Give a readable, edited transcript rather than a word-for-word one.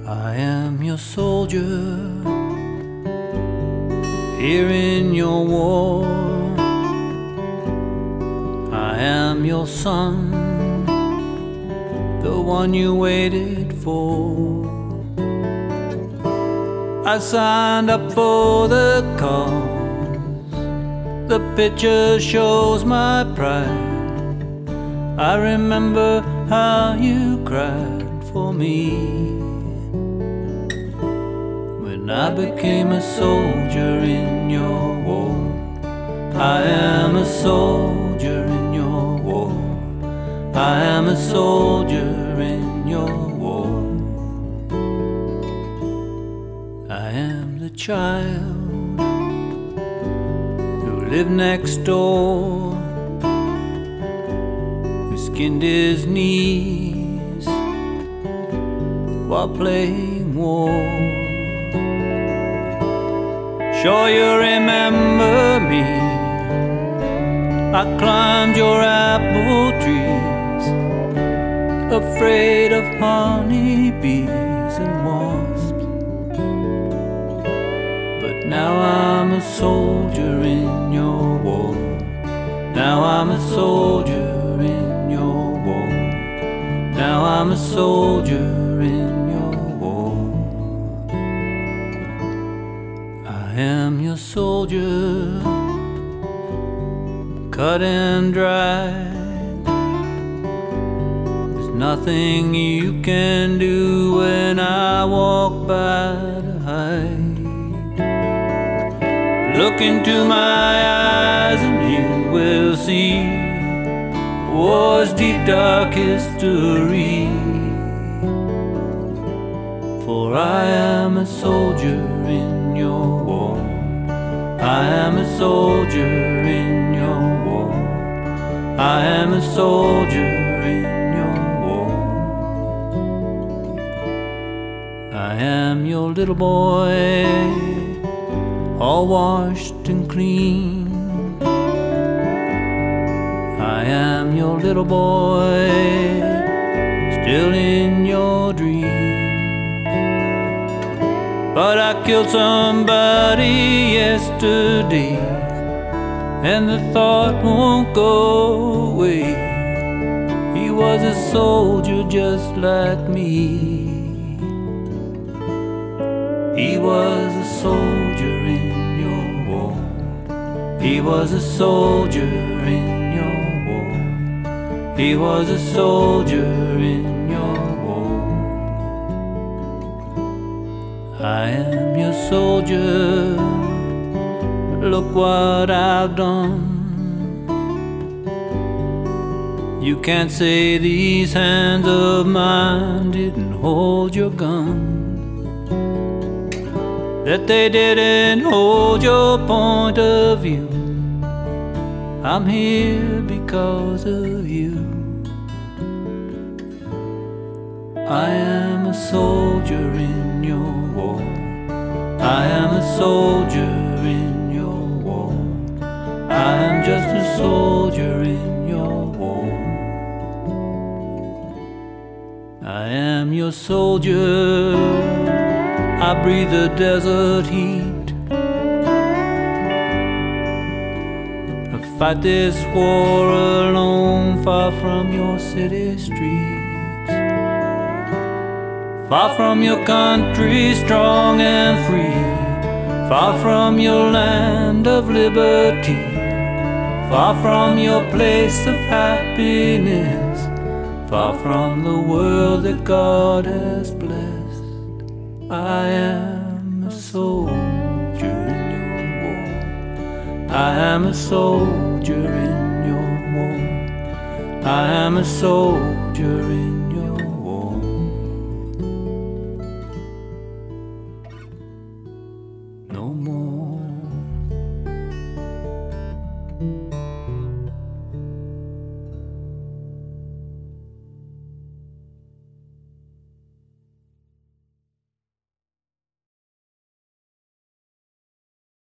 I am your soldier here in your war. I am your son, the one you waited for. I signed up for the cause, the picture shows my pride. I remember how you cried for me when I became a soldier in your war. I am a soldier in your war. I am a soldier in your war. I am the child who lived next door, who skinned his knees while playing war. Sure you remember me, I climbed your apple trees, afraid of honeybees and wasps. But now I'm a soldier in your war. Now I'm a soldier in your war. Now I'm a soldier in your war. I am your soldier, cut and dried. There's nothing you can do when I walk by to hide. Look into my eyes and you will see war's deep dark history. For I am a soldier in your war. I am a soldier in your war. I am a soldier in your war. I am your little boy, all washed and clean. I am your little boy, still in your dream. But I killed somebody yesterday, and the thought won't go away. He was a soldier just like me. He was a soldier in your war. He was a soldier in your war. He was a soldier in your war. I am your soldier, look what I've done. You can't say these hands of mine didn't hold your gun, that they didn't hold your point of view. I'm here because of you. I am a soldier in your war. I am a soldier in your war. I am just a soldier in your war. I am your soldier. I breathe the desert heat. I fight this war alone, far from your city streets. Far from your country, strong and free. Far from your land of liberty. Far from your place of happiness. Far from the world that God has blessed. I am a soldier in your war. I am a soldier in your war. I am a soldier in